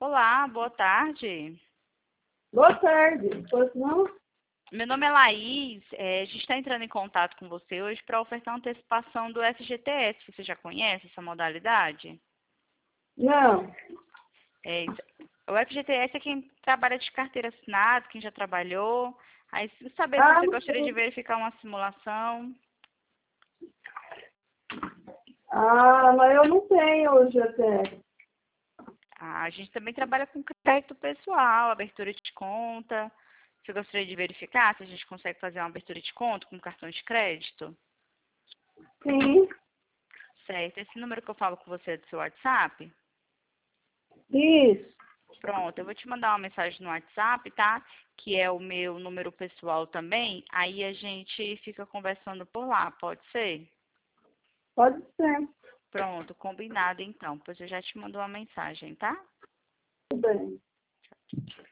Olá, boa tarde. Boa tarde. Pois não? Meu nome é Laís. A gente está entrando em contato com você hoje para ofertar uma antecipação do FGTS. Você já conhece essa modalidade? Não. O FGTS é quem trabalha de carteira assinada, quem já trabalhou. Aí, saber se Ah, você gostaria de verificar uma simulação. mas eu não tenho o GTS. A gente também trabalha com crédito pessoal, abertura de conta. Você gostaria de verificar se a gente consegue fazer uma abertura de conta com cartão de crédito? Sim. Certo. Esse número que eu falo com você é do seu WhatsApp? Isso. Pronto, eu vou te mandar uma mensagem no WhatsApp, tá? Que é o meu número pessoal também. Aí a gente fica conversando por lá, pode ser? Pode ser. Pronto, combinado então. Pois eu já te mando uma mensagem, tá? Tudo bem.